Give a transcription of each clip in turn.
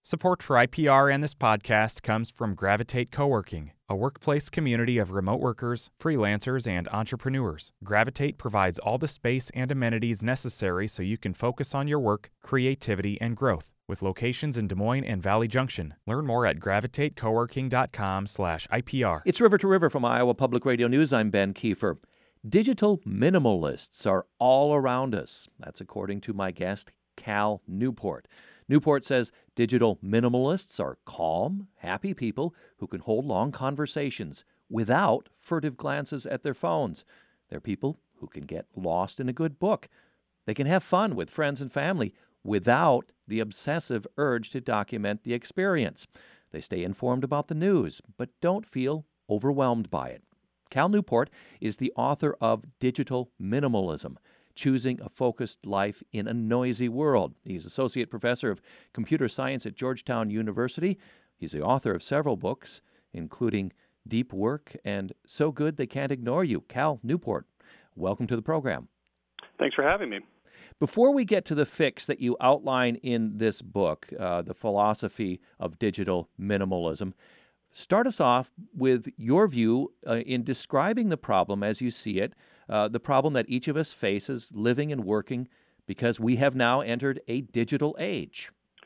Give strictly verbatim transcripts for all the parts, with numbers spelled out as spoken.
Support for I P R and this podcast comes from Gravitate Coworking, a workplace community of remote workers, freelancers, and entrepreneurs. Gravitate provides all the space and amenities necessary so you can focus on your work, creativity, and growth. With locations in Des Moines and Valley Junction. Learn more at gravitatecoworking.com slash IPR. It's River to River from Iowa Public Radio News. I'm Ben Kiefer. Digital minimalists are all around us. That's according to my guest, Cal Newport. Newport says digital minimalists are calm, happy people who can hold long conversations without furtive glances at their phones. They're people who can get lost in a good book. They can have fun with friends and family without the obsessive urge to document the experience. They stay informed about the news, but don't feel overwhelmed by it. Cal Newport is the author of Digital Minimalism, Choosing a Focused Life in a Noisy World. He's Associate Professor of Computer Science at Georgetown University. He's the author of several books, including Deep Work and So Good They Can't Ignore You. Cal Newport, welcome to the program. Thanks for having me. Before we get to the fix that you outline in this book, uh, The Philosophy of Digital Minimalism, start us off with your view uh, in describing the problem as you see it, uh, the problem that each of us faces living and working because we have now entered a digital age.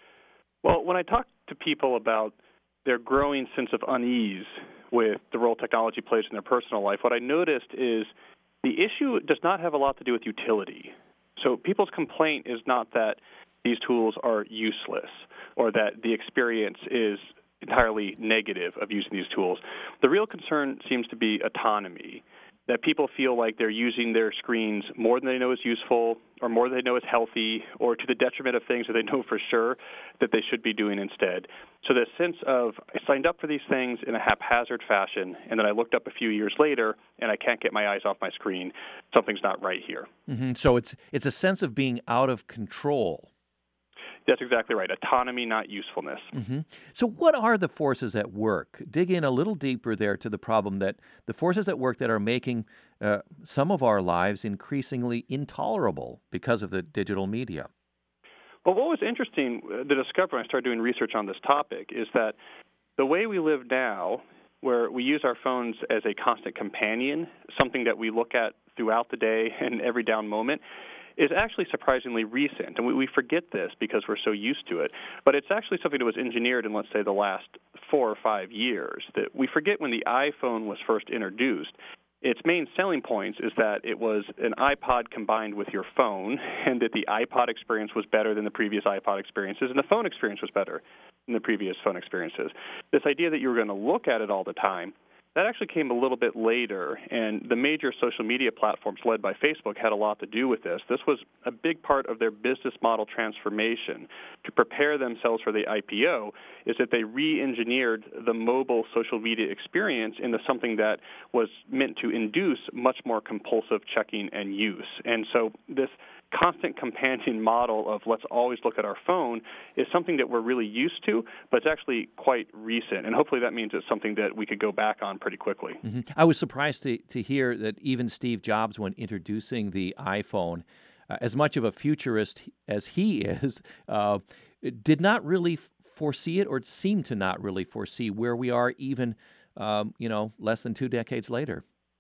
Well, when I talk to people about their growing sense of unease with the role technology plays in their personal life, what I noticed is the issue does not have a lot to do with utility. So people's complaint is not that these tools are useless or that the experience is entirely negative of using these tools. The real concern seems to be autonomy, that people feel like they're using their screens more than they know is useful or more than they know is healthy or to the detriment of things that they know for sure that they should be doing instead. So the sense of I signed up for these things in a haphazard fashion, and then I looked up a few years later, and I can't get my eyes off my screen. Something's not right here. Mm-hmm. So it's it's a sense of being out of control. That's exactly right. Autonomy, not usefulness. Mm-hmm. So what are the forces at work? Dig in a little deeper there to the problem that the forces at work that are making uh, some of our lives increasingly intolerable because of the digital media. Well, what was interesting to discover when I started doing research on this topic is that the way we live now, where we use our phones as a constant companion, something that we look at throughout the day and every down moment, is actually surprisingly recent. And we, we forget this because we're so used to it. But it's actually something that was engineered in, let's say, the last four or five years. That we forget when the iPhone was first introduced. Its main selling points is that it was an iPod combined with your phone, and that the iPod experience was better than the previous iPod experiences, and the phone experience was better than the previous phone experiences. This idea that you were going to look at it all the time, that actually came a little bit later, and the major social media platforms led by Facebook had a lot to do with this. This was a big part of their business model transformation to prepare themselves for the I P O, is that they re-engineered the mobile social media experience into something that was meant to induce much more compulsive checking and use. And so this constant companion model of let's always look at our phone is something that we're really used to, but it's actually quite recent. And hopefully that means it's something that we could go back on pretty quickly. Mm-hmm. I was surprised to, to hear that even Steve Jobs, when introducing the iPhone, uh, as much of a futurist as he is, uh, did not really foresee it or seem to not really foresee where we are even, um, you know, less than two decades later.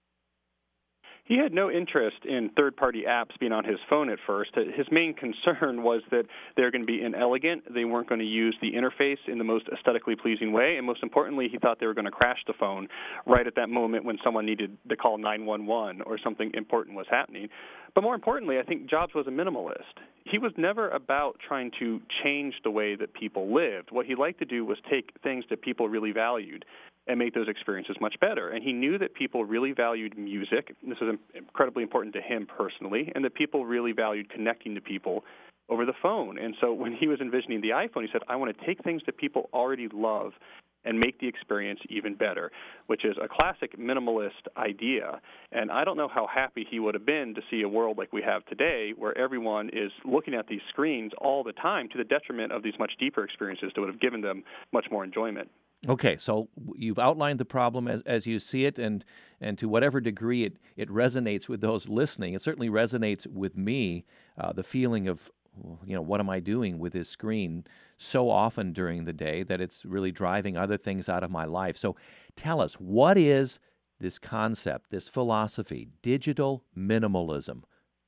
He had no interest in third-party apps being on his phone at first. His main concern was that they're going to be inelegant. They weren't going to use the interface in the most aesthetically pleasing way. And most importantly, he thought they were going to crash the phone right at that moment when someone needed to call nine one one or something important was happening. But more importantly, I think Jobs was a minimalist. He was never about trying to change the way that people lived. What he liked to do was take things that people really valued and make those experiences much better. And he knew that people really valued music. This was incredibly important to him personally, and that people really valued connecting to people over the phone. And so when he was envisioning the iPhone, he said, I want to take things that people already love and make the experience even better, which is a classic minimalist idea. And I don't know how happy he would have been to see a world like we have today where everyone is looking at these screens all the time to the detriment of these much deeper experiences that would have given them much more enjoyment. Okay, so you've outlined the problem as, as you see it, and, and to whatever degree it, it resonates with those listening. It certainly resonates with me, uh, the feeling of you know, what am I doing with this screen so often during the day that it's really driving other things out of my life. So tell us, what is this concept, this philosophy, digital minimalism?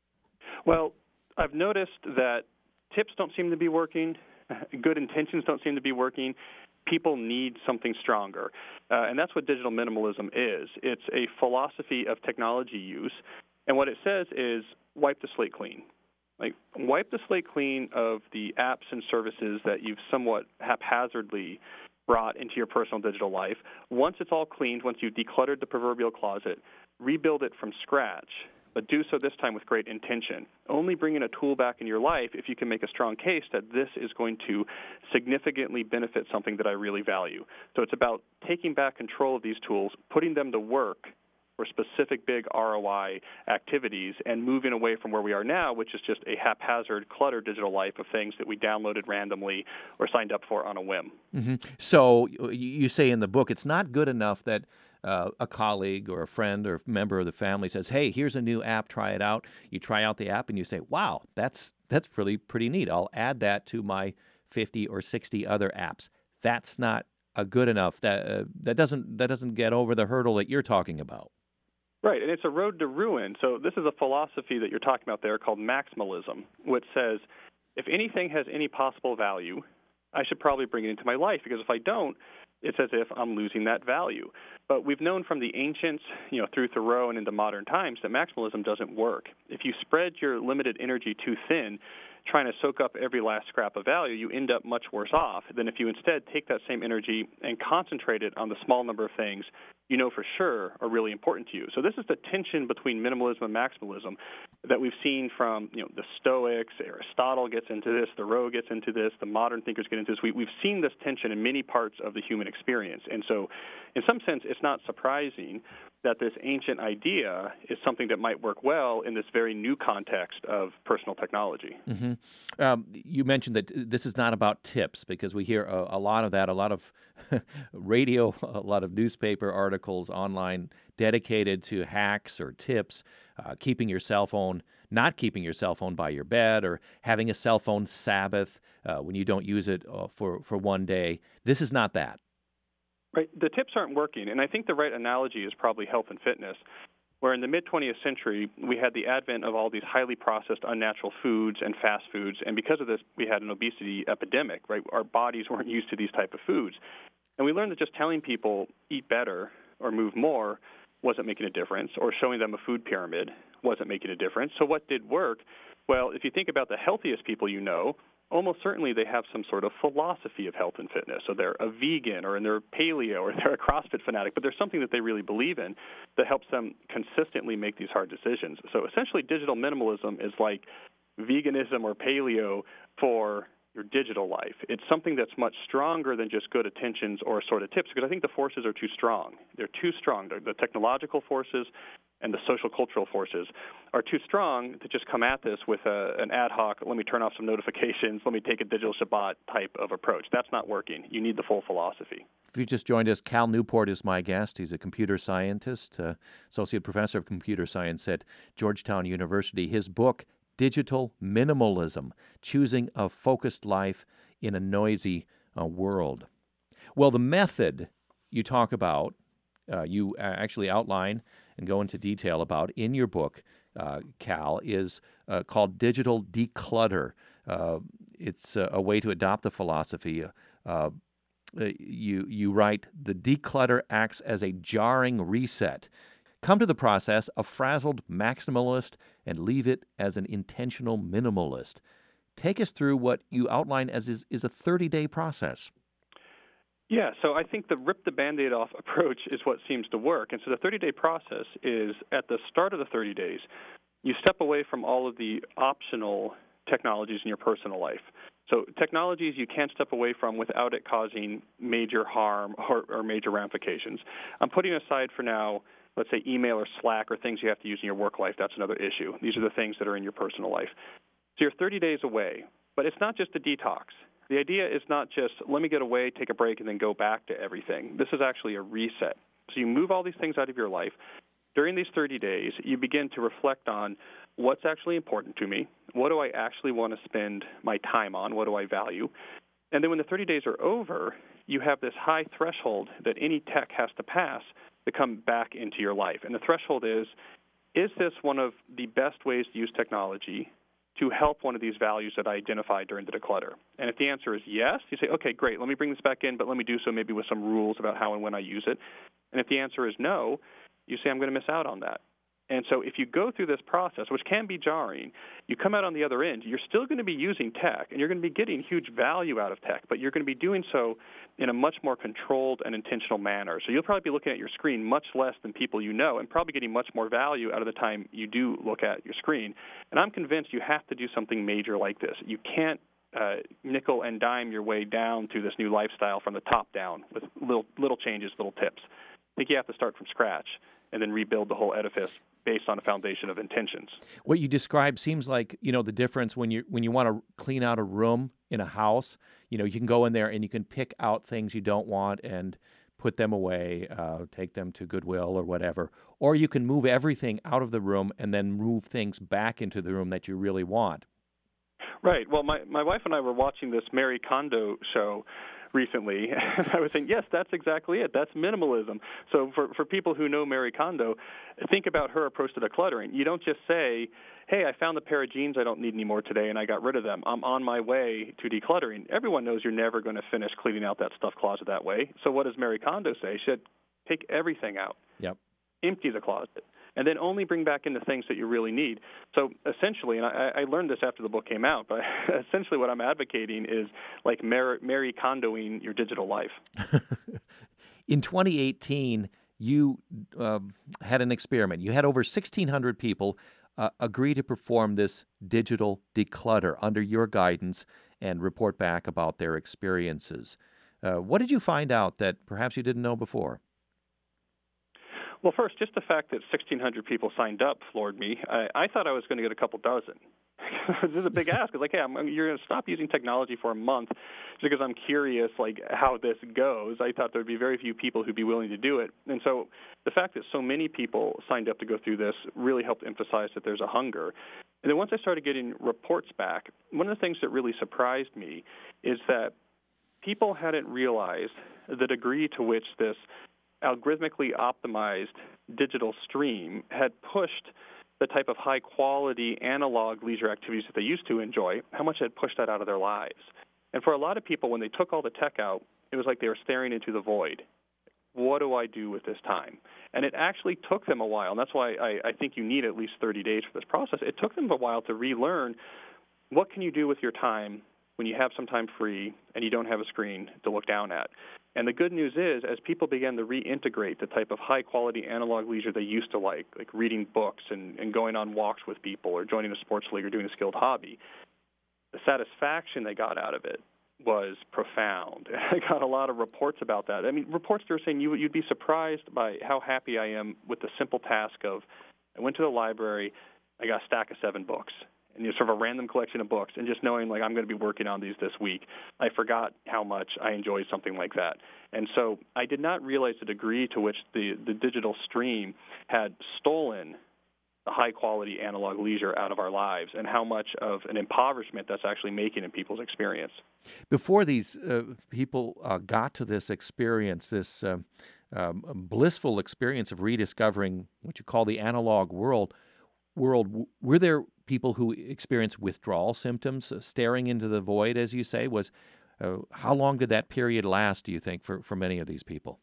Well, I've noticed that tips don't seem to be working. Good intentions don't seem to be working. People need something stronger. Uh, and that's what digital minimalism is. It's a philosophy of technology use. And what it says is wipe the slate clean. Like, wipe the slate clean of the apps and services that you've somewhat haphazardly brought into your personal digital life. Once it's all cleaned, once you've decluttered the proverbial closet, rebuild it from scratch, but do so this time with great intention. Only bring in a tool back in your life if you can make a strong case that this is going to significantly benefit something that I really value. So it's about taking back control of these tools, putting them to work for specific big R O I activities, and moving away from where we are now, which is just a haphazard, cluttered digital life of things that we downloaded randomly or signed up for on a whim. Mm-hmm. So you say in the book, it's not good enough that uh, a colleague or a friend or member of the family says, hey, here's a new app, try it out. You try out the app and you say, wow, that's that's really pretty neat. I'll add that to my fifty or sixty other apps. That's not a good enough. That uh, that doesn't that doesn't get over the hurdle that you're talking about. Right, and it's a road to ruin. So this is a philosophy that you're talking about there called maximalism, which says if anything has any possible value, I should probably bring it into my life, because if I don't, it's as if I'm losing that value. But we've known from the ancients, you know, through Thoreau and into modern times, that maximalism doesn't work. If you spread your limited energy too thin, trying to soak up every last scrap of value, you end up much worse off than if you instead take that same energy and concentrate it on the small number of things you know for sure are really important to you. So this is the tension between minimalism and maximalism that we've seen from, you know, the Stoics. Aristotle gets into this, Thoreau gets into this, the modern thinkers get into this. We, we've seen this tension in many parts of the human experience. And so in some sense, it's not surprising that this ancient idea is something that might work well in this very new context of personal technology. Mm-hmm. Um, you mentioned that this is not about tips, because we hear a, a lot of that, a lot of radio, a lot of newspaper articles online dedicated to hacks or tips, uh, keeping your cell phone, not keeping your cell phone by your bed, or having a cell phone Sabbath uh, when you don't use it uh, for, for one day. This is not that. Right. The tips aren't working, and I think the right analogy is probably health and fitness, where in the mid-twentieth century, we had the advent of all these highly processed, unnatural foods and fast foods, and because of this, we had an obesity epidemic, right? Our bodies weren't used to these type of foods. And we learned that just telling people, eat better or move more, wasn't making a difference, or showing them a food pyramid wasn't making a difference. So what did work? Well, if you think about the healthiest people you know, almost certainly they have some sort of philosophy of health and fitness. So they're a vegan, or they're paleo, or they're a CrossFit fanatic, but there's something that they really believe in that helps them consistently make these hard decisions. So essentially digital minimalism is like veganism or paleo for your digital life. It's something that's much stronger than just good intentions or sort of tips, because I think the forces are too strong. They're too strong. The technological forces and the social cultural forces are too strong to just come at this with a, an ad hoc, let me turn off some notifications, let me take a digital Shabbat type of approach. That's not working. You need the full philosophy. If you just joined us, Cal Newport is my guest. He's a computer scientist, uh, associate professor of computer science at Georgetown University. His book, Digital Minimalism, Choosing a Focused Life in a Noisy uh, World. Well, the method you talk about, uh, you actually outline and go into detail about in your book, uh, Cal, is uh, called Digital Declutter. Uh, it's uh, a way to adopt the philosophy. Uh, you, you write, the declutter acts as a jarring reset. Come to the process a frazzled maximalist and leave it as an intentional minimalist. Take us through what you outline as is, is a thirty-day process. Yeah, so I think the rip the Band-Aid off approach is what seems to work. And so the thirty-day process is at the start of the thirty days, you step away from all of the optional technologies in your personal life. So technologies you can't step away from without it causing major harm or, or major ramifications. I'm putting aside for now, let's say, email or Slack or things you have to use in your work life. That's another issue. These are the things that are in your personal life. So you're thirty days away, but it's not just a detox. The idea is not just, let me get away, take a break, and then go back to everything. This is actually a reset. So you move all these things out of your life. During these thirty days, you begin to reflect on what's actually important to me, What do I actually want to spend my time on? What do I value? And then when the thirty days are over, you have this high threshold that any tech has to pass to come back into your life. And the threshold is, is this one of the best ways to use technology to help one of these values that I identified during the declutter? And if the answer is yes, you say, okay, great, let me bring this back in, but let me do so maybe with some rules about how and when I use it. And if the answer is no, you say, I'm going to miss out on that. And so if you go through this process, which can be jarring, you come out on the other end, you're still going to be using tech, and you're going to be getting huge value out of tech, but you're going to be doing so in a much more controlled and intentional manner. So you'll probably be looking at your screen much less than people you know, and probably getting much more value out of the time you do look at your screen. And I'm convinced you have to do something major like this. You can't uh, nickel and dime your way down to this new lifestyle from the top down with little little changes, little tips. I think you have to start from scratch and then rebuild the whole edifice based on a foundation of intentions. What you described seems like, you know, the difference when you when you want to clean out a room in a house. You know, you can go in there and you can pick out things you don't want and put them away, uh, take them to Goodwill or whatever. Or you can move everything out of the room and then move things back into the room that you really want. Right. Well, my, my wife and I were watching this Marie Kondo show recently, and I was saying, yes, that's exactly it. That's minimalism. So for, for people who know Marie Kondo, think about her approach to decluttering. You don't just say, hey, I found the pair of jeans I don't need anymore today, and I got rid of them. I'm on my way to decluttering. Everyone knows you're never going to finish cleaning out that stuff closet that way. So what does Marie Kondo say? She said, take everything out. Yep. Empty the closet. And then only bring back in the things that you really need. So essentially, and I, I learned this after the book came out, but essentially what I'm advocating is like Mary, Mary Kondoing your digital life. In twenty eighteen, you uh, had an experiment. You had over sixteen hundred people uh, agree to perform this digital declutter under your guidance and report back about their experiences. Uh, what did you find out that perhaps you didn't know before? Well, first, just the fact that sixteen hundred people signed up floored me. I, I thought I was going to get a couple dozen. This is a big ask. It's like, hey, I'm, you're going to stop using technology for a month just because I'm curious, like, how this goes. I thought there would be very few people who'd be willing to do it. And so the fact that so many people signed up to go through this really helped emphasize that there's a hunger. And then once I started getting reports back, one of the things that really surprised me is that people hadn't realized the degree to which this algorithmically optimized digital stream had pushed the type of high-quality analog leisure activities that they used to enjoy, how much it had pushed that out of their lives. And for a lot of people, when they took all the tech out, it was like they were staring into the void. What do I do with this time? And it actually took them a while, and that's why I, I think you need at least thirty days for this process. It took them a while to relearn what can you do with your time when you have some time free and you don't have a screen to look down at. And the good news is, as people began to reintegrate the type of high-quality analog leisure they used to like, like reading books and, and going on walks with people or joining a sports league or doing a skilled hobby, the satisfaction they got out of it was profound. I got a lot of reports about that. I mean, reports that were saying you, you'd be surprised by how happy I am with the simple task of I went to the library, I got a stack of seven books. And you know, sort of a random collection of books, and just knowing, like, I'm going to be working on these this week, I forgot how much I enjoyed something like that. And so I did not realize the degree to which the, the digital stream had stolen the high-quality analog leisure out of our lives and how much of an impoverishment that's actually making in people's experience. Before these uh, people uh, got to this experience, this uh, um, blissful experience of rediscovering what you call the analog world, world, were there people who experienced withdrawal symptoms, uh, staring into the void, as you say? Was uh, how long did that period last, do you think, for, for many of these people?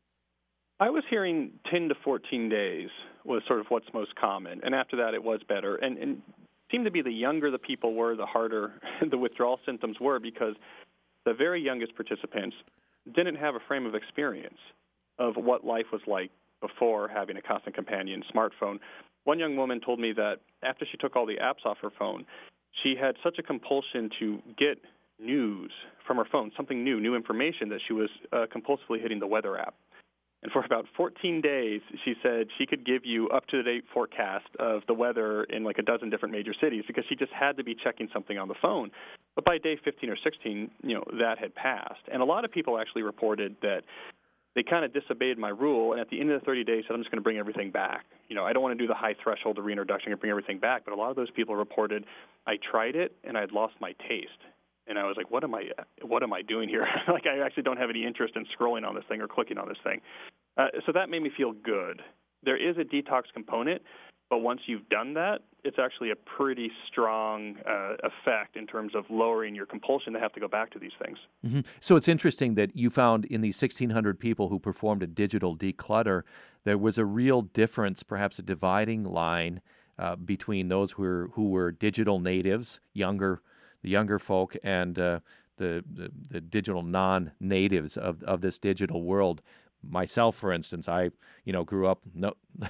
I was hearing ten to fourteen days was sort of what's most common, and after that it was better. And, and it seemed to be the younger the people were, the harder the withdrawal symptoms were, because the very youngest participants didn't have a frame of experience of what life was like before having a constant companion smartphone. One young woman told me that after she took all the apps off her phone, she had such a compulsion to get news from her phone, something new, new information, that she was uh, compulsively hitting the weather app. And for about fourteen days, she said she could give you up-to-date forecast of the weather in like a dozen different major cities because she just had to be checking something on the phone. But by day fifteen or sixteen, you know, that had passed. And a lot of people actually reported that they kind of disobeyed my rule, and at the end of the thirty days said, I'm just going to bring everything back. You know, I don't want to do the high threshold of reintroduction and bring everything back, but a lot of those people reported, I tried it, and I'd lost my taste. And I was like, what am I what am I doing here? Like, I actually don't have any interest in scrolling on this thing or clicking on this thing. Uh, so that made me feel good. There is a detox component, but once you've done that, it's actually a pretty strong uh, effect in terms of lowering your compulsion to have to go back to these things. Mm-hmm. So it's interesting that you found in these sixteen hundred people who performed a digital declutter, there was a real difference, perhaps a dividing line uh, between those who were, who were digital natives, younger the younger folk, and uh, the, the the digital non-natives of of this digital world. Myself, for instance, I you know grew up no,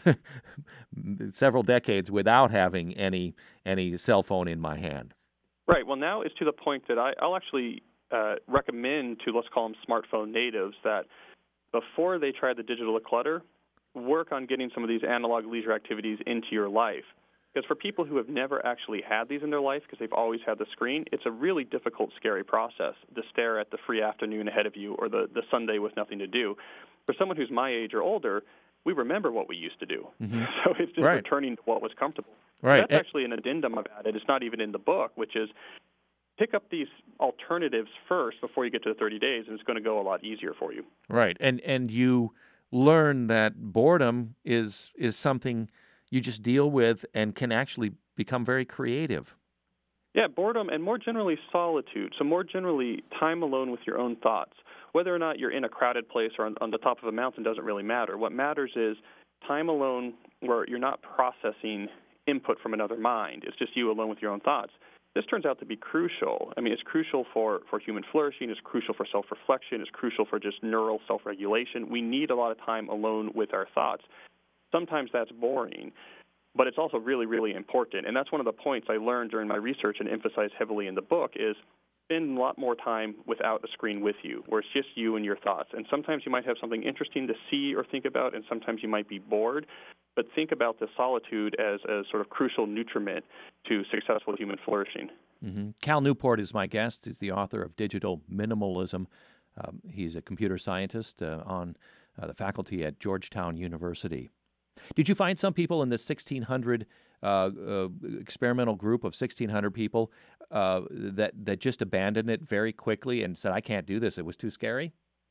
several decades without having any any cell phone in my hand. Right. Well, now it's to the point that I, I'll actually uh, recommend to, let's call them smartphone natives, that before they try the digital declutter, work on getting some of these analog leisure activities into your life. Because for people who have never actually had these in their life, because they've always had the screen, it's a really difficult, scary process to stare at the free afternoon ahead of you or the, the Sunday with nothing to do. For someone who's my age or older, we remember what we used to do. Mm-hmm. So it's just right. returning to what was comfortable. Right. That's actually an addendum I've added. It's not even in the book, which is pick up these alternatives first before you get to the thirty days, and it's going to go a lot easier for you. Right. And and you learn that boredom is is something you just deal with and can actually become very creative. Yeah, boredom and more generally solitude. So more generally time alone with your own thoughts. Whether or not you're in a crowded place or on, on the top of a mountain doesn't really matter. What matters is time alone where you're not processing input from another mind. It's just you alone with your own thoughts. This turns out to be crucial. I mean, it's crucial for, for human flourishing. It's crucial for self-reflection. It's crucial for just neural self-regulation. We need a lot of time alone with our thoughts. Sometimes that's boring, but it's also really, really important. And that's one of the points I learned during my research and emphasize heavily in the book is spend a lot more time without a screen with you, where it's just you and your thoughts. And sometimes you might have something interesting to see or think about, and sometimes you might be bored. But think about the solitude as a sort of crucial nutriment to successful human flourishing. Mm-hmm. Cal Newport is my guest. He's the author of Digital Minimalism. Um, he's a computer scientist uh, on uh, the faculty at Georgetown University. Did you find some people in the sixteen hundred uh, uh, experimental group of sixteen hundred people uh, that that just abandoned it very quickly and said, I can't do this, it was too scary?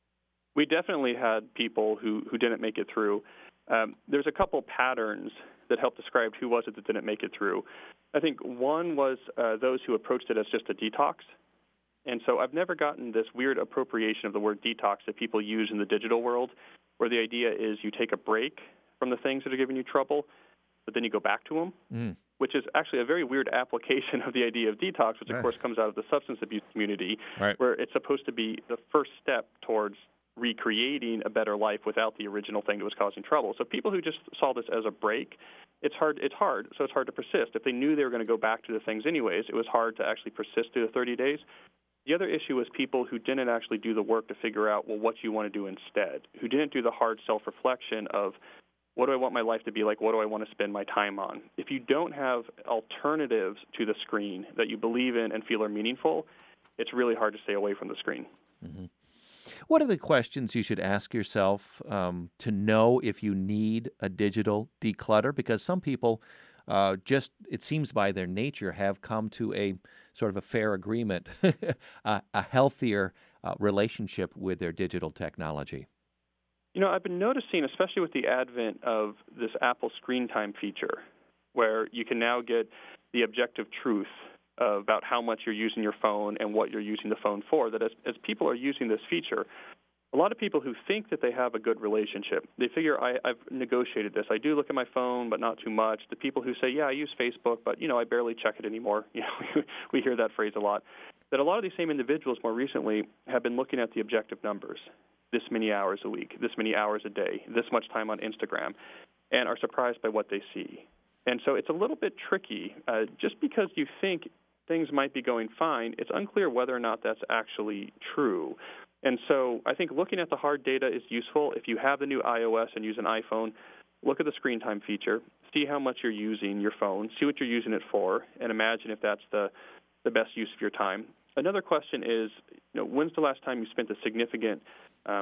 We definitely had people who, who didn't make it through. Um, there's a couple patterns that help describe who was it that didn't make it through. I think one was uh, those who approached it as just a detox. And so I've never gotten this weird appropriation of the word detox that people use in the digital world, where the idea is you take a break from the things that are giving you trouble, but then you go back to them, mm. which is actually a very weird application of the idea of detox, which, of right. course, comes out of the substance abuse community, right. where it's supposed to be the first step towards recreating a better life without the original thing that was causing trouble. So people who just saw this as a break, it's hard, it's hard, so it's hard to persist. If they knew they were going to go back to the things anyways, it was hard to actually persist through the thirty days. The other issue is people who didn't actually do the work to figure out, well, what you want to do instead, who didn't do the hard self-reflection of, what do I want my life to be like? What do I want to spend my time on? If you don't have alternatives to the screen that you believe in and feel are meaningful, it's really hard to stay away from the screen. Mm-hmm. What are the questions you should ask yourself um, to know if you need a digital declutter? Because some people uh, just, it seems by their nature, have come to a sort of a fair agreement, a, a healthier uh, relationship with their digital technology. You know, I've been noticing, especially with the advent of this Apple Screen Time feature, where you can now get the objective truth about how much you're using your phone and what you're using the phone for, that as, as people are using this feature, a lot of people who think that they have a good relationship, they figure, I, I've negotiated this. I do look at my phone, but not too much. The people who say, yeah, I use Facebook, but, you know, I barely check it anymore. You know, we hear that phrase a lot. That a lot of these same individuals more recently have been looking at the objective numbers. This many hours a week, this many hours a day, this much time on Instagram, and are surprised by what they see. And so it's a little bit tricky. Uh, just because you think things might be going fine, it's unclear whether or not that's actually true. And so I think looking at the hard data is useful. If you have the new iOS and use an iPhone, look at the screen time feature, see how much you're using your phone, see what you're using it for, and imagine if that's the, the best use of your time. Another question is, you know, when's the last time you spent a significant Um,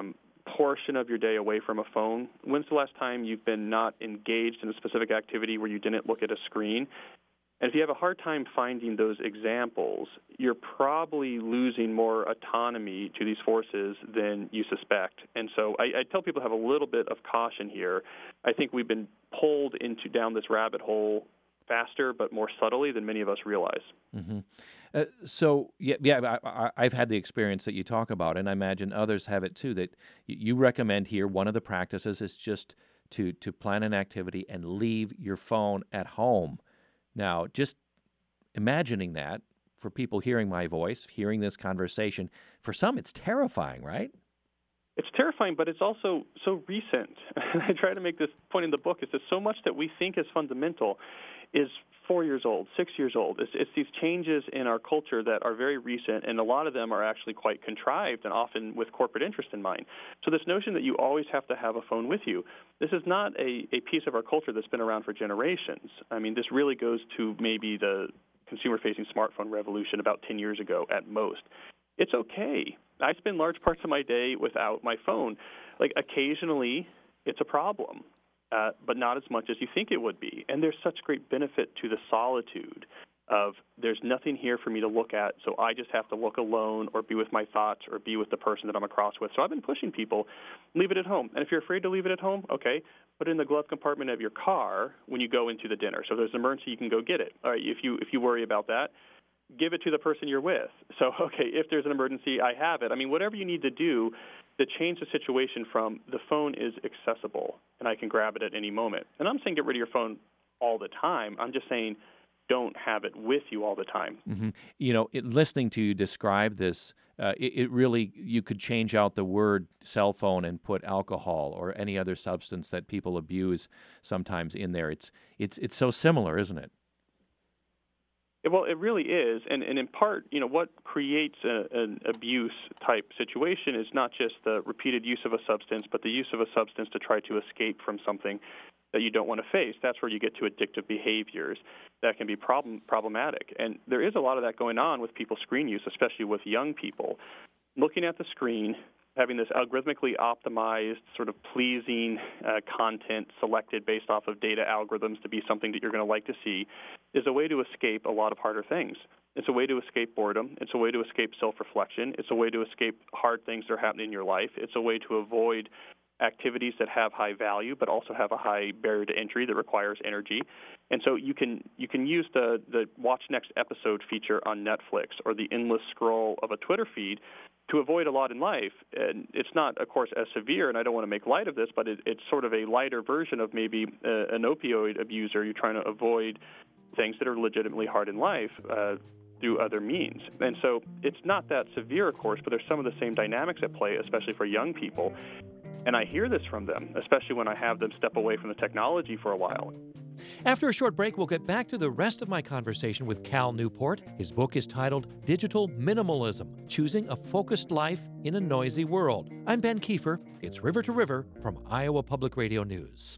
portion of your day away from a phone. When's the last time you've been not engaged in a specific activity where you didn't look at a screen? And if you have a hard time finding those examples, you're probably losing more autonomy to these forces than you suspect. And so I, I tell people to have a little bit of caution here. I think we've been pulled into down this rabbit hole faster but more subtly than many of us realize. Mm-hmm. Uh, so, yeah, yeah I, I, I've had the experience that you talk about, and I imagine others have it too, that you recommend here one of the practices is just to, to plan an activity and leave your phone at home. Now, just imagining that, for people hearing my voice, hearing this conversation, for some it's terrifying, right? It's terrifying, but it's also so recent. I try to make this point in the book, is that so much that we think is fundamental is four years old, six years old. It's, it's these changes in our culture that are very recent, and a lot of them are actually quite contrived and often with corporate interest in mind. So this notion that you always have to have a phone with you, this is not a, a piece of our culture that's been around for generations. I mean, this really goes to maybe the consumer-facing smartphone revolution about ten years ago at most. It's okay. I spend large parts of my day without my phone. Like, occasionally, it's a problem. Uh, but not as much as you think it would be. And there's such great benefit to the solitude of there's nothing here for me to look at, so I just have to look alone or be with my thoughts or be with the person that I'm across with. So I've been pushing people, leave it at home. And if you're afraid to leave it at home, okay, put it in the glove compartment of your car when you go into the dinner. So if there's an emergency, you can go get it. All right, if you if you worry about that, give it to the person you're with. So, okay, if there's an emergency, I have it. I mean, whatever you need to do to change the situation from the phone is accessible and I can grab it at any moment. And I'm saying get rid of your phone all the time. I'm just saying don't have it with you all the time. Mm-hmm. You know, it, listening to you describe this, uh, it, it really, you could change out the word cell phone and put alcohol or any other substance that people abuse sometimes in there. It's it's it's so similar, isn't it? Well, it really is, and, and in part, you know, what creates a, an abuse-type situation is not just the repeated use of a substance, but the use of a substance to try to escape from something that you don't want to face. That's where you get to addictive behaviors that can be problem, problematic. And there is a lot of that going on with people's screen use, especially with young people. Looking at the screen, having this algorithmically optimized, sort of pleasing uh, content selected based off of data algorithms to be something that you're going to like to see is a way to escape a lot of harder things. It's a way to escape boredom. It's a way to escape self-reflection. It's a way to escape hard things that are happening in your life. It's a way to avoid activities that have high value but also have a high barrier to entry that requires energy. And so you can you can use the, the Watch Next Episode feature on Netflix or the endless scroll of a Twitter feed to avoid a lot in life. And it's not, of course, as severe, and I don't want to make light of this, but it, it's sort of a lighter version of maybe uh, an opioid abuser. You're trying to avoid things that are legitimately hard in life uh, through other means. And so it's not that severe, of course, but there's some of the same dynamics at play, especially for young people. And I hear this from them, especially when I have them step away from the technology for a while. After a short break, we'll get back to the rest of my conversation with Cal Newport. His book is titled Digital Minimalism, Choosing a Focused Life in a Noisy World. I'm Ben Kiefer. It's River to River from Iowa Public Radio News.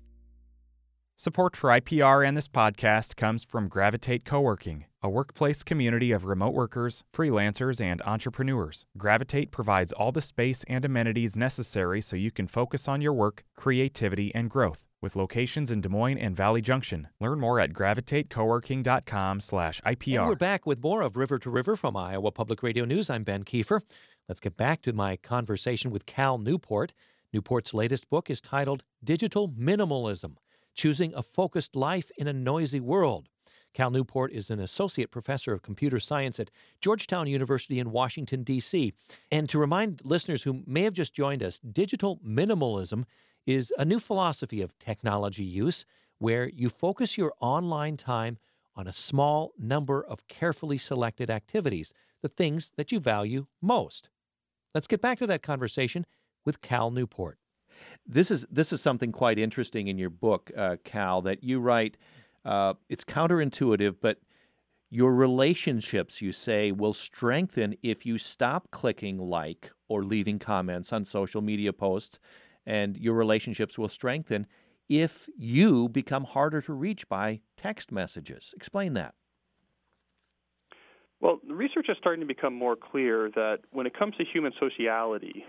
Support for I P R and this podcast comes from Gravitate Coworking, a workplace community of remote workers, freelancers, and entrepreneurs. Gravitate provides all the space and amenities necessary so you can focus on your work, creativity, and growth. With locations in Des Moines and Valley Junction. Learn more at gravitatecoworking.com slash IPR. And we're back with more of River to River from Iowa Public Radio News. I'm Ben Kiefer. Let's get back to my conversation with Cal Newport. Newport's latest book is titled Digital Minimalism, Choosing a Focused Life in a Noisy World. Cal Newport is an associate professor of computer science at Georgetown University in Washington, D C And to remind listeners who may have just joined us, digital minimalism is a new philosophy of technology use where you focus your online time on a small number of carefully selected activities, the things that you value most. Let's get back to that conversation with Cal Newport. This is this is something quite interesting in your book, uh, Cal, that you write. Uh, it's counterintuitive, but your relationships, you say, will strengthen if you stop clicking like or leaving comments on social media posts, and your relationships will strengthen if you become harder to reach by text messages. Explain that. Well, the research is starting to become more clear that when it comes to human sociality,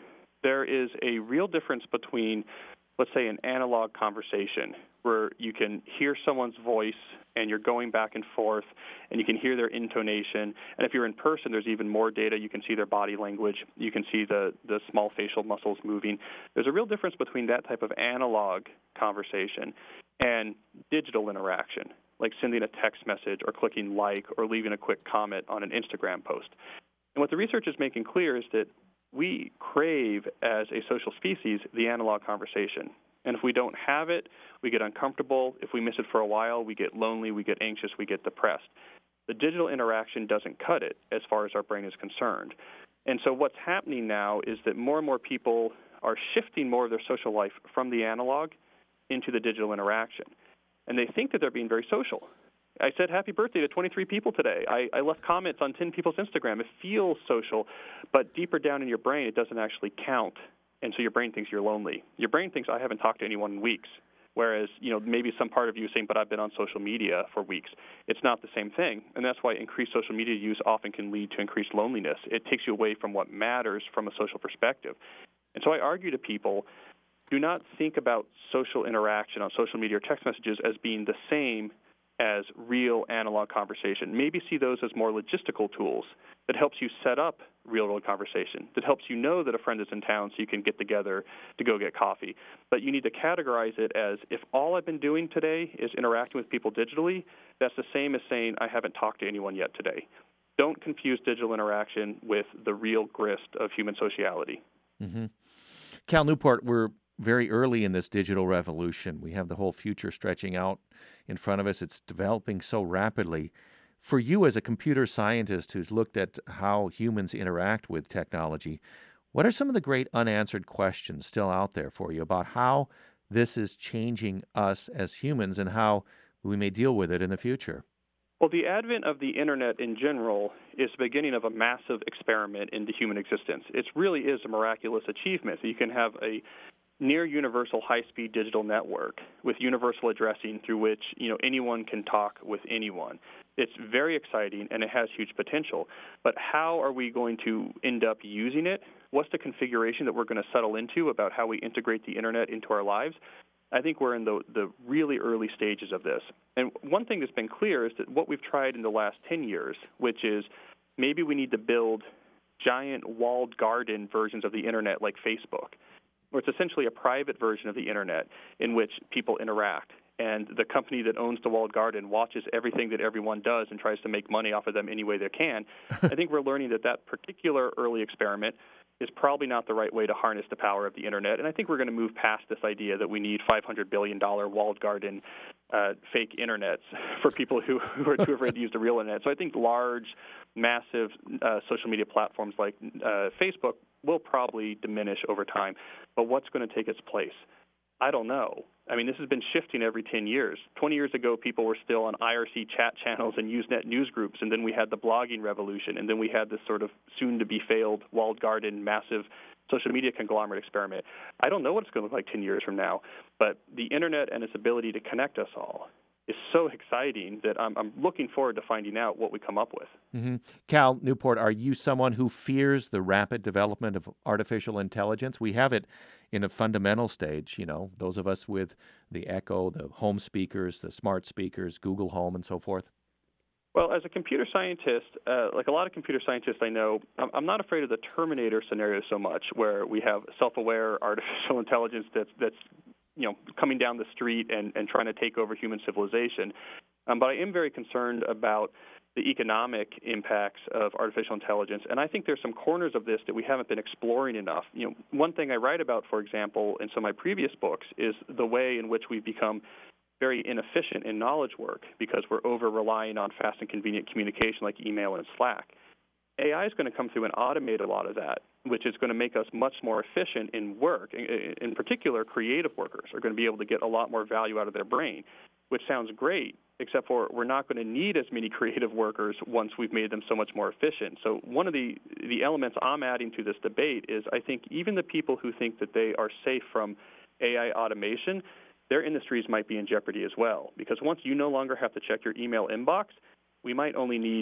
there is a real difference between, let's say, an analog conversation where you can hear someone's voice and you're going back and forth and you can hear their intonation. And if you're in person, there's even more data. You can see their body language. You can see the, the small facial muscles moving. There's a real difference between that type of analog conversation and digital interaction, like sending a text message or clicking like or leaving a quick comment on an Instagram post. And what the research is making clear is that we crave, as a social species, the analog conversation. And if we don't have it, we get uncomfortable. If we miss it for a while, we get lonely, we get anxious, we get depressed. The digital interaction doesn't cut it as far as our brain is concerned. And so what's happening now is that more and more people are shifting more of their social life from the analog into the digital interaction. And they think that they're being very social. I said happy birthday to twenty-three people today. I, I left comments on ten people's Instagram. It feels social, but deeper down in your brain, it doesn't actually count. And so your brain thinks you're lonely. Your brain thinks, I haven't talked to anyone in weeks. Whereas, you know, maybe some part of you is saying, but I've been on social media for weeks. It's not the same thing. And that's why increased social media use often can lead to increased loneliness. It takes you away from what matters from a social perspective. And so I argue to people, do not think about social interaction on social media or text messages as being the same as real analog conversation. Maybe see those as more logistical tools that helps you set up real-world conversation, that helps you know that a friend is in town so you can get together to go get coffee. But you need to categorize it as, if all I've been doing today is interacting with people digitally, that's the same as saying I haven't talked to anyone yet today. Don't confuse digital interaction with the real grist of human sociality. Mm-hmm. Cal Newport, we're very early in this digital revolution. We have the whole future stretching out in front of us. It's developing so rapidly. For you as a computer scientist who's looked at how humans interact with technology, what are some of the great unanswered questions still out there for you about how this is changing us as humans and how we may deal with it in the future? Well, the advent of the Internet in general is the beginning of a massive experiment into human existence. It really is a miraculous achievement. You can have a near universal high-speed digital network with universal addressing through which, you know, anyone can talk with anyone. It's very exciting and it has huge potential. But how are we going to end up using it? What's the configuration that we're going to settle into about how we integrate the Internet into our lives? I think we're in the, the really early stages of this. And one thing that's been clear is that what we've tried in the last ten years, which is maybe we need to build giant walled garden versions of the Internet like Facebook, where it's essentially a private version of the Internet in which people interact. And the company that owns the walled garden watches everything that everyone does and tries to make money off of them any way they can. I think we're learning that that particular early experiment is probably not the right way to harness the power of the Internet. And I think we're going to move past this idea that we need five hundred billion dollars walled garden uh, fake Internets for people who, who are too afraid to use the real Internet. So I think large, massive uh, social media platforms like uh, Facebook will probably diminish over time. But what's going to take its place? I don't know. I mean, this has been shifting every ten years. twenty years ago, people were still on I R C chat channels and Usenet news groups, and then we had the blogging revolution, and then we had this sort of soon-to-be-failed walled garden, massive social media conglomerate experiment. I don't know what it's going to look like ten years from now, but the Internet and its ability to connect us all is so exciting that I'm, I'm looking forward to finding out what we come up with. Mm-hmm. Cal Newport, are you someone who fears the rapid development of artificial intelligence? We have it in a fundamental stage, you know, those of us with the Echo, the home speakers, the smart speakers, Google Home, and so forth. Well, as a computer scientist, uh, like a lot of computer scientists I know, I'm, I'm not afraid of the Terminator scenario so much, where we have self-aware artificial intelligence that's that's you know, coming down the street and, and trying to take over human civilization. Um, but I am very concerned about the economic impacts of artificial intelligence, and I think there's some corners of this that we haven't been exploring enough. You know, one thing I write about, for example, in some of my previous books is the way in which we've become very inefficient in knowledge work because we're over-relying on fast and convenient communication like email and Slack. A I is going to come through and automate a lot of that, which is going to make us much more efficient in work. In, in particular, creative workers are going to be able to get a lot more value out of their brain, which sounds great, except for we're not going to need as many creative workers once we've made them so much more efficient. So one of the, the elements I'm adding to this debate is I think even the people who think that they are safe from A I automation, their industries might be in jeopardy as well, because once you no longer have to check your email inbox, we might only need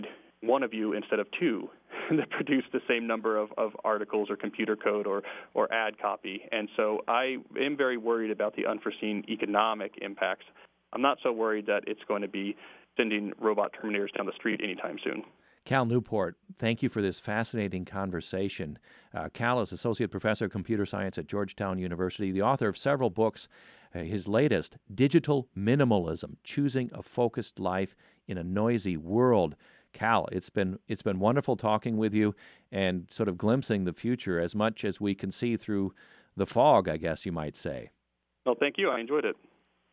one of you instead of two that produce the same number of, of articles or computer code or, or ad copy. And so I am very worried about the unforeseen economic impacts. I'm not so worried that it's going to be sending robot Terminators down the street anytime soon. Cal Newport, thank you for this fascinating conversation. Uh, Cal is Associate Professor of Computer Science at Georgetown University, the author of several books. Uh, his latest, Digital Minimalism, Choosing a Focused Life in a Noisy World. Cal, it's been it's been wonderful talking with you and sort of glimpsing the future as much as we can see through the fog, I guess you might say. Well, thank you. I enjoyed it.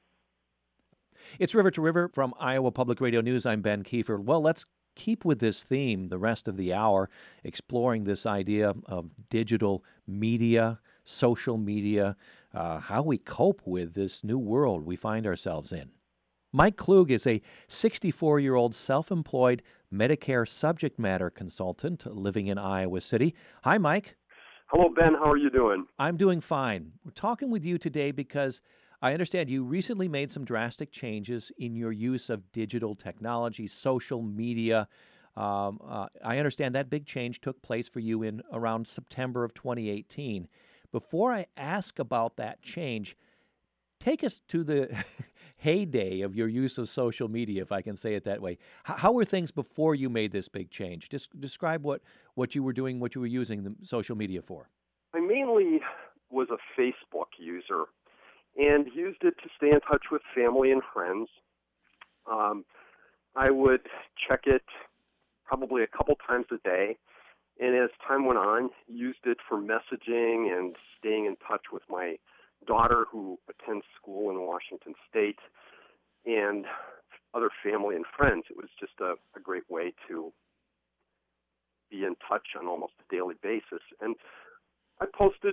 It's River to River from Iowa Public Radio News. I'm Ben Kiefer. Well, let's keep with this theme the rest of the hour, exploring this idea of digital media, social media, uh, how we cope with this new world we find ourselves in. Mike Klug is a sixty-four-year-old self-employed Medicare subject matter consultant living in Iowa City. Hi, Mike. Hello, Ben. How are you doing? I'm doing fine. We're talking with you today because I understand you recently made some drastic changes in your use of digital technology, social media. Um, uh, I understand that big change took place for you in around September of twenty eighteen. Before I ask about that change, take us to the heyday of your use of social media, if I can say it that way. H- how were things before you made this big change? Just describe what, what you were doing, what you were using the social media for. I mainly was a Facebook user and used it to stay in touch with family and friends. Um, I would check it probably a couple times a day, and as time went on, used it for messaging and staying in touch with my daughter who attends school in Washington State and other family and friends. It was just a, a great way to be in touch on almost a daily basis. And I posted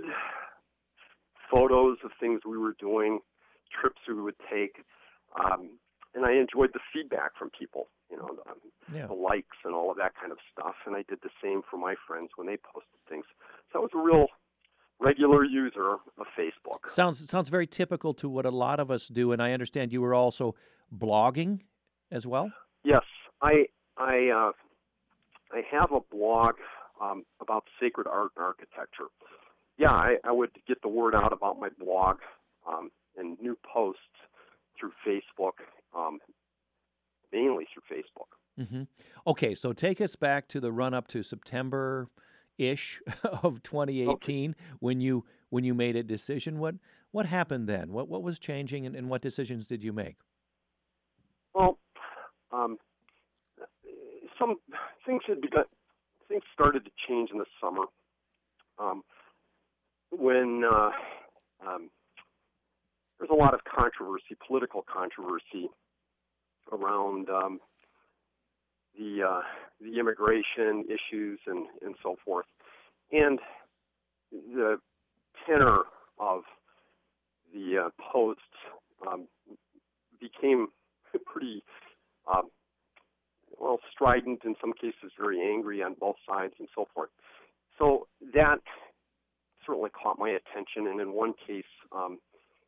photos of things we were doing, trips we would take, um, and I enjoyed the feedback from people, you know, the, yeah. the likes and all of that kind of stuff. And I did the same for my friends when they posted things. So I was a real regular user of Facebook. Sounds sounds very typical to what a lot of us do, and I understand you were also blogging as well? Yes, I I uh, I have a blog um, about sacred art and architecture. Yeah, I, I would get the word out about my blog um, and new posts through Facebook, um, mainly through Facebook. Mm-hmm. Okay, so take us back to the run-up to September-ish of twenty eighteen okay. when you when you made a decision. What what happened then? What what was changing, and, and what decisions did you make? Well, um, some things had begun. Things started to change in the summer. Um, when uh, um, there's a lot of controversy, political controversy around um, the uh, the immigration issues and, and so forth, and the tenor of the uh, posts um, became pretty um, well strident, in some cases very angry on both sides and so forth. So that certainly caught my attention, and in one case, um,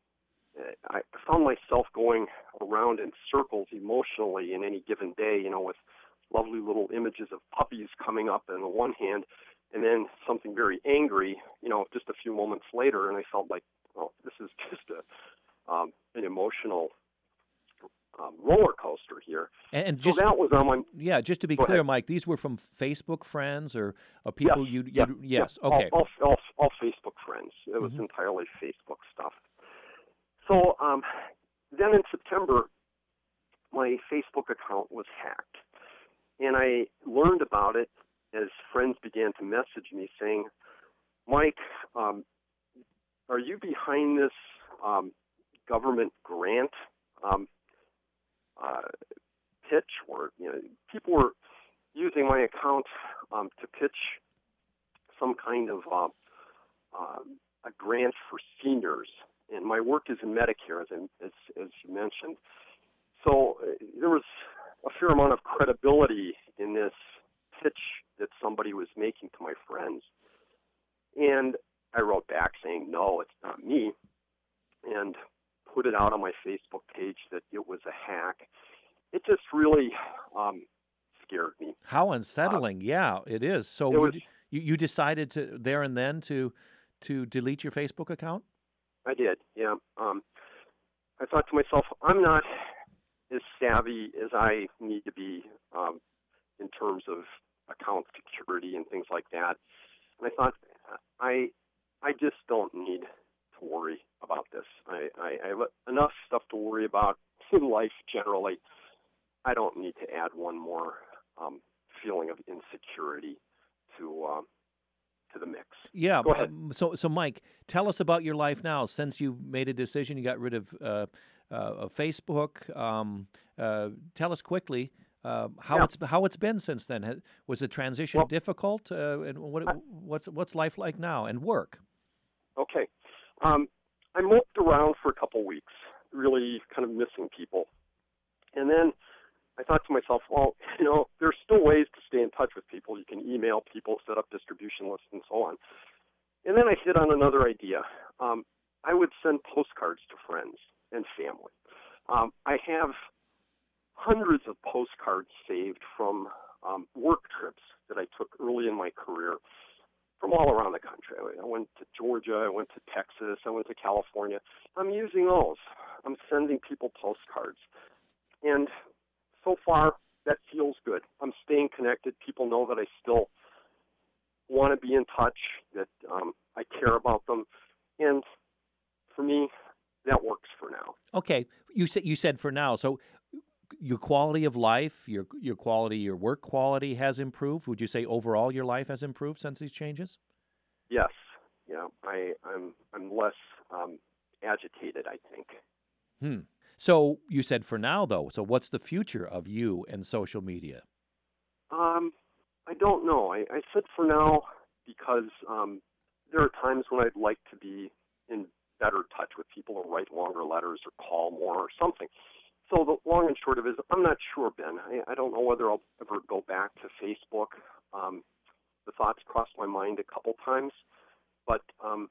I found myself going around in circles emotionally in any given day, you know, with lovely little images of puppies coming up on the one hand, and then something very angry, you know, just a few moments later, and I felt like, well, this is just a um, an emotional um, roller coaster here. And, and just, so that was on my... Yeah, just to be Go clear, ahead. Mike, these were from Facebook friends or, or people yes, you... Yes, yes, yes, okay. All, all, all, all Facebook friends. It was Mm-hmm. entirely Facebook stuff. So um, then in September, my Facebook account was hacked. And I learned about it as friends began to message me saying, Mike, um, are you behind this um, government grant um, uh, pitch? Or, you know, people were using my account um, to pitch some kind of uh, uh, a grant for seniors. And my work is in Medicare, as, as, as you mentioned. So uh, there was a fair amount of credibility in this pitch that somebody was making to my friends. And I wrote back saying, no, it's not me, and put it out on my Facebook page that it was a hack. It just really um, scared me. How unsettling. Uh, yeah, it is. So it was, you, you decided to there and then to to delete your Facebook account? I did, yeah. Um, I thought to myself, I'm not as savvy as I need to be um, in terms of account security and things like that. And I thought, I I just don't need to worry about this. I, I, I have enough stuff to worry about in life generally. I don't need to add one more um, feeling of insecurity to um, to the mix. Yeah. Go ahead. Um, so, so Mike, tell us about your life now. Since you made a decision, you got rid of uh, uh, Facebook. Um, uh, tell us quickly uh, how yeah. it's how it's been since then. Has, was the transition well, difficult? Uh, and what I, what's what's life like now and work? Okay. Um, I moped around for a couple weeks, really kind of missing people, and then I thought to myself, well, you know, there's still ways to stay in touch with people. You can email people, set up distribution lists, and so on. And then I hit on another idea. Um, I would send postcards to friends and family. Um, I have hundreds of postcards saved from um, work trips that I took early in my career from all around the country. I went to Georgia, I went to Texas, I went to California. I'm using those. I'm sending people postcards. And so far, that feels good. I'm staying connected. People know that I still want to be in touch, that um, I care about them. And for me, that works for now. Okay. You said you said for now. So your quality of life, your your quality, your work quality has improved. Would you say overall your life has improved since these changes? Yes. Yeah. I, I'm I'm less um, agitated, I think. Hmm. So you said for now, though. So what's the future of you and social media? Um, I don't know. I, I said for now because um, there are times when I'd like to be in better touch with people or write longer letters or call more or something. So the long and short of it is I'm not sure, Ben. I, I don't know whether I'll ever go back to Facebook. Um, the thoughts crossed my mind a couple times, but um,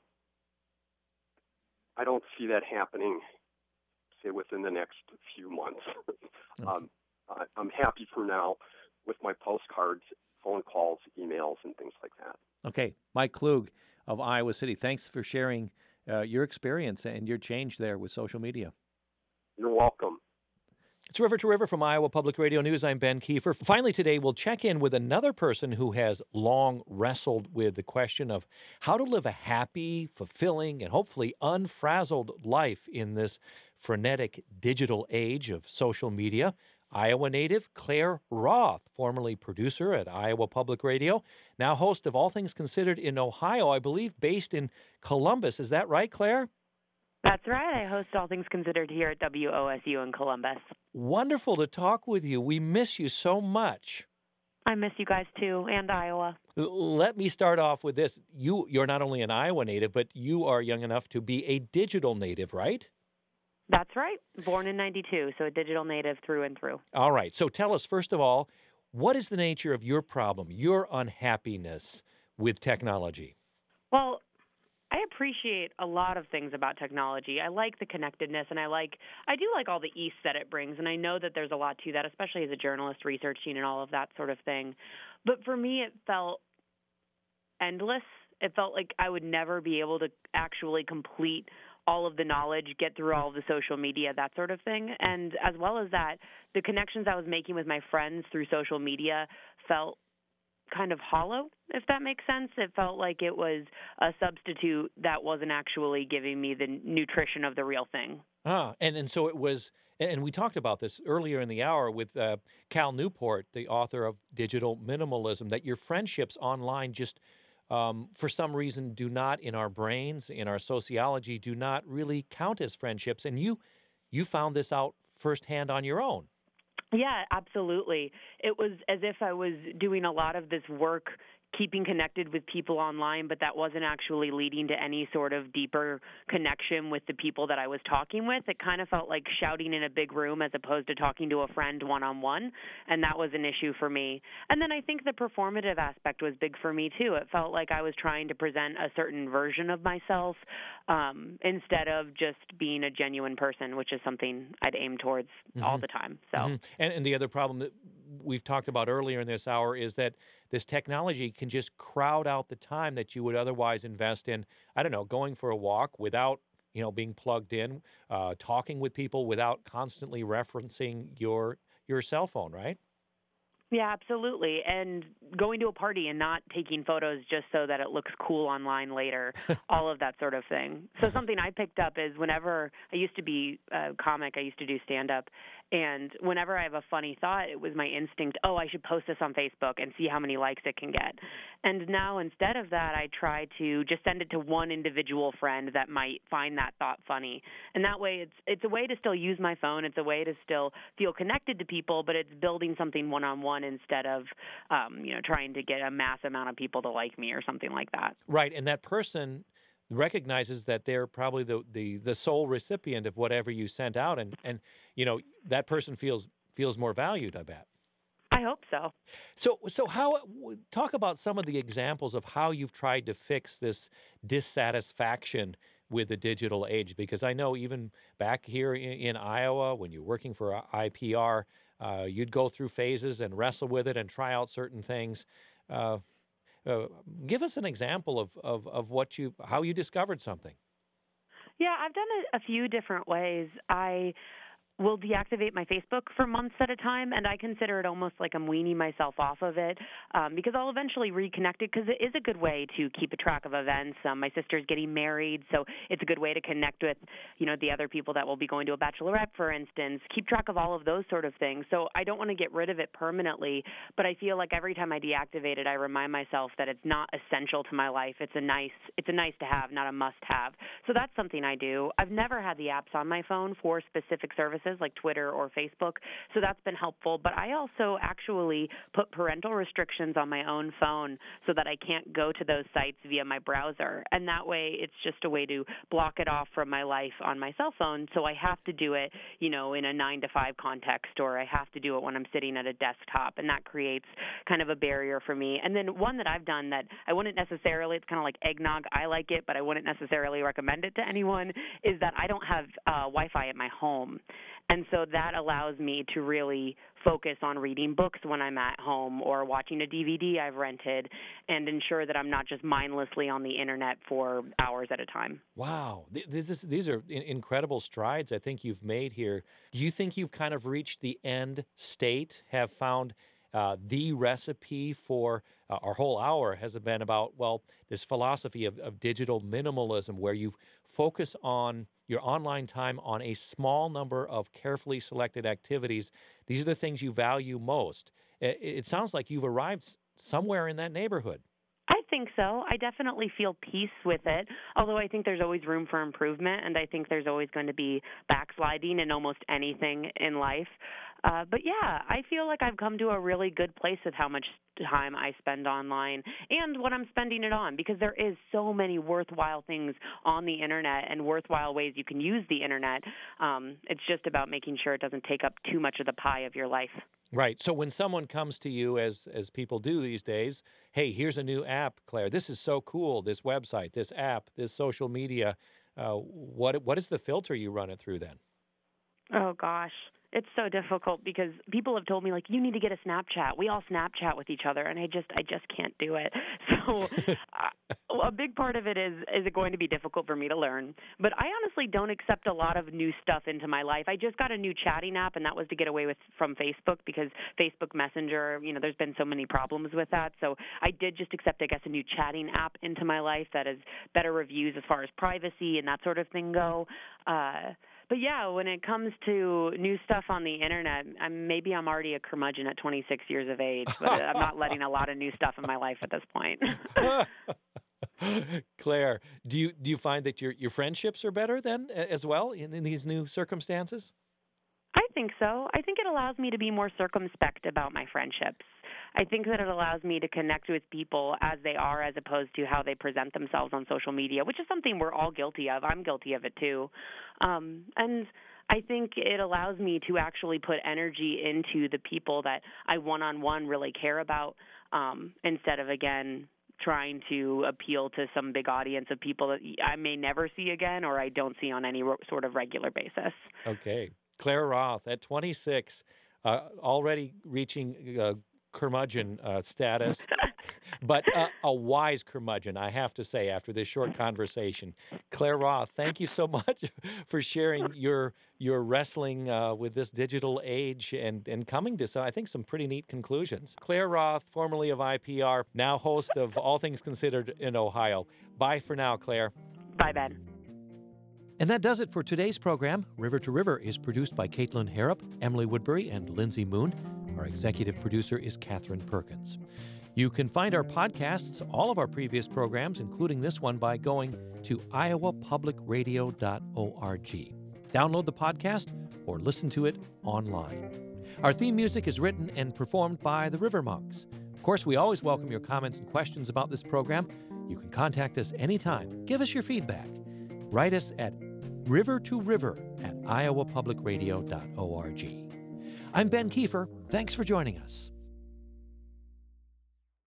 I don't see that happening, say, within the next few months. Okay. um, I, I'm happy for now with my postcards, phone calls, emails, and things like that. Okay. Mike Klug of Iowa City, thanks for sharing uh, your experience and your change there with social media. You're welcome. It's River to River from Iowa Public Radio News. I'm Ben Kiefer. Finally today, we'll check in with another person who has long wrestled with the question of how to live a happy, fulfilling, and hopefully unfrazzled life in this frenetic digital age of social media. Iowa native Claire Roth, formerly producer at Iowa Public Radio, now host of All Things Considered in Ohio, I believe based in Columbus. Is that right, Claire? That's right. I host All Things Considered here at W O S U in Columbus. Wonderful to talk with you. We miss you so much. I miss you guys too, and Iowa. Let me start off with this. You, you're not only an Iowa native, but you are young enough to be a digital native, right? That's right. Born in ninety-two, so a digital native through and through. All right. So tell us, first of all, what is the nature of your problem, your unhappiness with technology? Well, I appreciate a lot of things about technology. I like the connectedness, and I like I do like all the ease that it brings, and I know that there's a lot to that, especially as a journalist researching and all of that sort of thing. But for me, it felt endless. It felt like I would never be able to actually complete all of the knowledge, get through all of the social media, that sort of thing. And as well as that, the connections I was making with my friends through social media felt kind of hollow, if that makes sense. It felt like it was a substitute that wasn't actually giving me the nutrition of the real thing. Ah, and, and so it was, and we talked about this earlier in the hour with uh, Cal Newport, the author of Digital Minimalism, that your friendships online just, um, for some reason, do not, in our brains, in our sociology, do not really count as friendships. And you, you found this out firsthand on your own. Yeah, absolutely. It was as if I was doing a lot of this work keeping connected with people online, but that wasn't actually leading to any sort of deeper connection with the people that I was talking with. It kind of felt like shouting in a big room as opposed to talking to a friend one-on-one, and that was an issue for me. And then I think the performative aspect was big for me, too. It felt like I was trying to present a certain version of myself um, instead of just being a genuine person, which is something I'd aim towards mm-hmm. all the time. So, mm-hmm. and, and the other problem that we've talked about earlier in this hour is that this technology can just crowd out the time that you would otherwise invest in, I don't know, going for a walk without, you know, being plugged in, uh, talking with people without constantly referencing your your cell phone, right? Yeah, absolutely. And going to a party and not taking photos just so that it looks cool online later, all of that sort of thing. So something I picked up is whenever I used to be a comic, I used to do stand-up, and whenever I have a funny thought, it was my instinct, oh, I should post this on Facebook and see how many likes it can get. And now instead of that, I try to just send it to one individual friend that might find that thought funny. And that way it's it's a way to still use my phone. It's a way to still feel connected to people, but it's building something one-on-one instead of, um, you know, trying to get a mass amount of people to like me or something like that. Right, and that person recognizes that they're probably the, the, the sole recipient of whatever you sent out, and, and you know that person feels feels more valued, I bet. I hope so. So, so how talk about some of the examples of how you've tried to fix this dissatisfaction with the digital age, because I know even back here in, in Iowa, when you're working for I P R, uh, you'd go through phases and wrestle with it and try out certain things. Uh, uh, give us an example of, of, of what you how you discovered something. Yeah, I've done it a few different ways. I will deactivate my Facebook for months at a time, and I consider it almost like I'm weaning myself off of it um, because I'll eventually reconnect it because it is a good way to keep a track of events. Um, my sister's getting married, so it's a good way to connect with, you know, the other people that will be going to a bachelorette, for instance, keep track of all of those sort of things. So I don't want to get rid of it permanently, but I feel like every time I deactivate it, I remind myself that it's not essential to my life. It's a nice, it's a nice to have, not a must have. So that's something I do. I've never had the apps on my phone for specific services like Twitter or Facebook, so that's been helpful. But I also actually put parental restrictions on my own phone so that I can't go to those sites via my browser, and that way it's just a way to block it off from my life on my cell phone, so I have to do it, you know, in a nine to five context, or I have to do it when I'm sitting at a desktop, and that creates kind of a barrier for me. And then one that I've done that I wouldn't necessarily, it's kind of like eggnog, I like it, but I wouldn't necessarily recommend it to anyone, is that I don't have uh, Wi-Fi at my home. And so that allows me to really focus on reading books when I'm at home or watching a D V D I've rented and ensure that I'm not just mindlessly on the internet for hours at a time. Wow. This is, these are incredible strides I think you've made here. Do you think you've kind of reached the end state, have found uh, the recipe for uh, our whole hour has been about, well, this philosophy of, of digital minimalism where you focus on your online time on a small number of carefully selected activities. These are the things you value most. It, it sounds like you've arrived somewhere in that neighborhood. I think so. I definitely feel peace with it, although I think there's always room for improvement, and I think there's always going to be backsliding in almost anything in life. Uh, but yeah, I feel like I've come to a really good place with how much time I spend online and what I'm spending it on, because there is so many worthwhile things on the internet and worthwhile ways you can use the internet. Um, it's just about making sure it doesn't take up too much of the pie of your life. Right. So when someone comes to you, as as people do these days, hey, here's a new app, Claire. This is so cool. This website, this app, this social media. Uh, what what is the filter you run it through then? Oh gosh. It's so difficult because people have told me, like, you need to get a Snapchat. We all Snapchat with each other, and I just I just can't do it. So uh, a big part of it is, is it going to be difficult for me to learn. But I honestly don't accept a lot of new stuff into my life. I just got a new chatting app, and that was to get away with from Facebook because Facebook Messenger, you know, there's been so many problems with that. So I did just accept, I guess, a new chatting app into my life that has better reviews as far as privacy and that sort of thing go. Uh But yeah, when it comes to new stuff on the internet, I'm, maybe I'm already a curmudgeon at twenty-six years of age, but I'm not letting a lot of new stuff in my life at this point. Claire, do you do you find that your your friendships are better then as well in, in these new circumstances? I think so. I think it allows me to be more circumspect about my friendships. I think that it allows me to connect with people as they are as opposed to how they present themselves on social media, which is something we're all guilty of. I'm guilty of it too. Um, and I think it allows me to actually put energy into the people that I one-on-one really care about um, instead of, again, trying to appeal to some big audience of people that I may never see again or I don't see on any sort of regular basis. Okay. Claire Roth, at twenty-six, uh, already reaching uh, curmudgeon uh, status, but uh, a wise curmudgeon, I have to say, after this short conversation. Claire Roth, thank you so much for sharing your your wrestling uh, with this digital age and, and coming to, some, I think, some pretty neat conclusions. Claire Roth, formerly of I P R, now host of All Things Considered in Ohio. Bye for now, Claire. Bye, Ben. And that does it for today's program. River to River is produced by Caitlin Harrop, Emily Woodbury, and Lindsay Moon. Our executive producer is Catherine Perkins. You can find our podcasts, all of our previous programs, including this one, by going to iowa public radio dot org. Download the podcast or listen to it online. Our theme music is written and performed by the River Monks. Of course, we always welcome your comments and questions about this program. You can contact us anytime. Give us your feedback. Write us at river to river at iowa public radio dot org. I'm Ben Kiefer. Thanks for joining us.